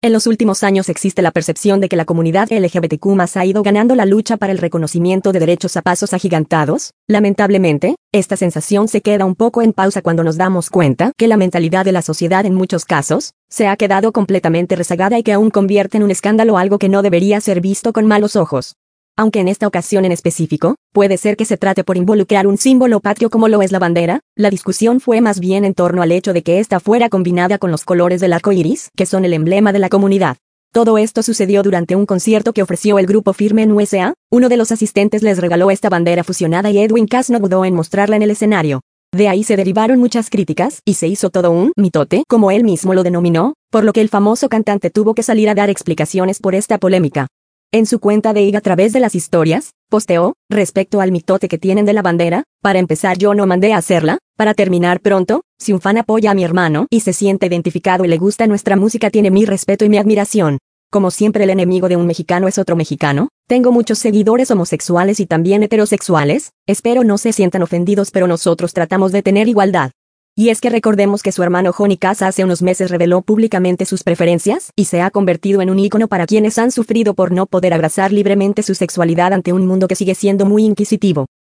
En los últimos años existe la percepción de que la comunidad LGBTQ+ ha ido ganando la lucha para el reconocimiento de derechos a pasos agigantados. Lamentablemente, esta sensación se queda un poco en pausa cuando nos damos cuenta que la mentalidad de la sociedad en muchos casos se ha quedado completamente rezagada y que aún convierte en un escándalo algo que no debería ser visto con malos ojos. Aunque en esta ocasión en específico, puede ser que se trate por involucrar un símbolo patrio como lo es la bandera, la discusión fue más bien en torno al hecho de que ésta fuera combinada con los colores del arco iris, que son el emblema de la comunidad. Todo esto sucedió durante un concierto que ofreció el grupo Firme en USA, uno de los asistentes les regaló esta bandera fusionada y Edwin Cass no dudó en mostrarla en el escenario. De ahí se derivaron muchas críticas y se hizo todo un mitote, como él mismo lo denominó, por lo que el famoso cantante tuvo que salir a dar explicaciones por esta polémica. En su cuenta de IG a través de las historias, posteó, respecto al mitote que tienen de la bandera, para empezar yo no mandé a hacerla, para terminar pronto, si un fan apoya a mi hermano y se siente identificado y le gusta nuestra música tiene mi respeto y mi admiración. Como siempre el enemigo de un mexicano es otro mexicano, tengo muchos seguidores homosexuales y también heterosexuales, espero no se sientan ofendidos pero nosotros tratamos de tener igualdad. Y es que recordemos que su hermano Johnny Cass hace unos meses reveló públicamente sus preferencias y se ha convertido en un ícono para quienes han sufrido por no poder abrazar libremente su sexualidad ante un mundo que sigue siendo muy inquisitivo.